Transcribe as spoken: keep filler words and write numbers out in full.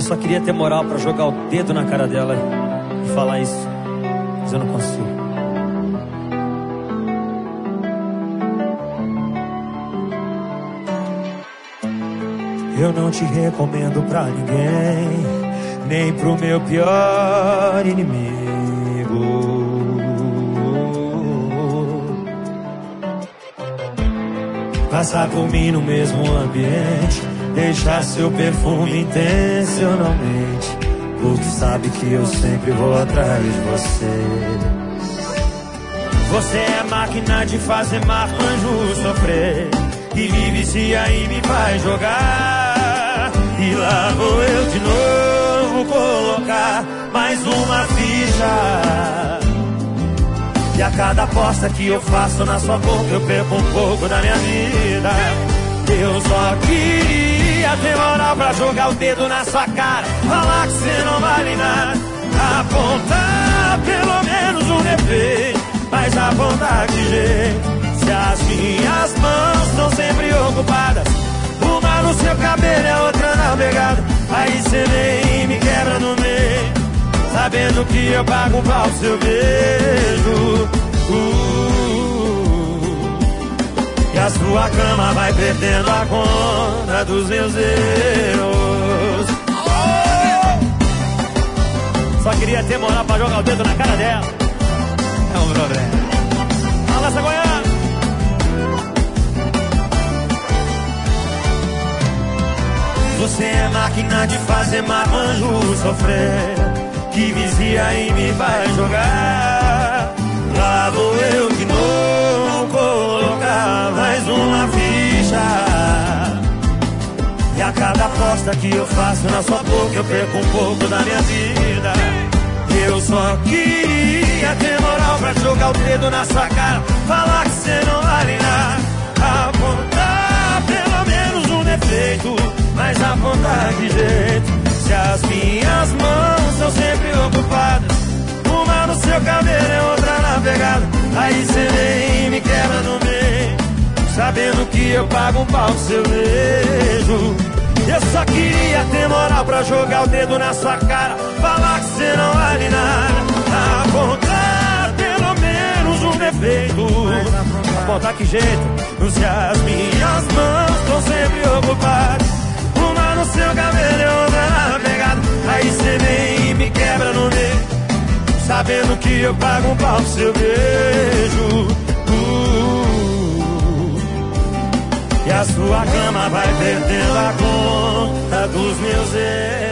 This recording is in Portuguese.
só queria ter moral pra jogar o dedo na cara dela e falar isso, mas eu não consigo. Eu não te recomendo pra ninguém, nem pro meu pior inimigo. Passar por mim no mesmo ambiente, deixar seu perfume intencionalmente, porque sabe que eu sempre vou atrás de você. Você é máquina de fazer marmanjo sofrer, e vive se aí me faz jogar. E lá vou eu de novo colocar mais uma ficha. E a cada aposta que eu faço na sua boca, eu perco um pouco da minha vida. Eu só queria ter moral pra jogar o dedo na sua cara, falar que você não vale nada, apontar pelo menos um defeito, mas apontar de jeito. Se as minhas mãos estão sempre ocupadas, uma no seu cabelo e a outra na pegada, aí cê vem e me quebra no meio, sabendo que eu pago um pau pro seu beijo. uh, E a sua cama vai perdendo a conta dos meus erros. oh! Só queria ter moral pra jogar o dedo na cara dela, é um problema. Fala, essa Goiânia. Você é máquina de fazer marmanjo sofrer, que vicia e me vai jogar. Lá vou eu de novo colocar mais uma ficha. E a cada aposta que eu faço na sua boca, eu perco um pouco da minha vida. Eu só queria ter moral pra jogar o dedo na sua cara, falar que você não vale nada, apontar pelo menos um defeito, mas apontar de jeito. Se as minhas mãos são sempre ocupadas, uma no seu cabelo e outra na pegada, aí cê vem e me quebra no meio, sabendo que eu pago um pau pro seu beijo. Eu só queria ter moral pra jogar o dedo na sua cara, falar que cê não vale nada, apontar pelo menos um defeito, apontar que jeito. Se as minhas mãos estão sempre ocupadas, uma no seu cabelo e outra na pegada, aí cê vem e me quebra no meio, sabendo que eu pago um pau pro seu beijo. uh, E a sua cama vai perdendo a conta dos meus erros.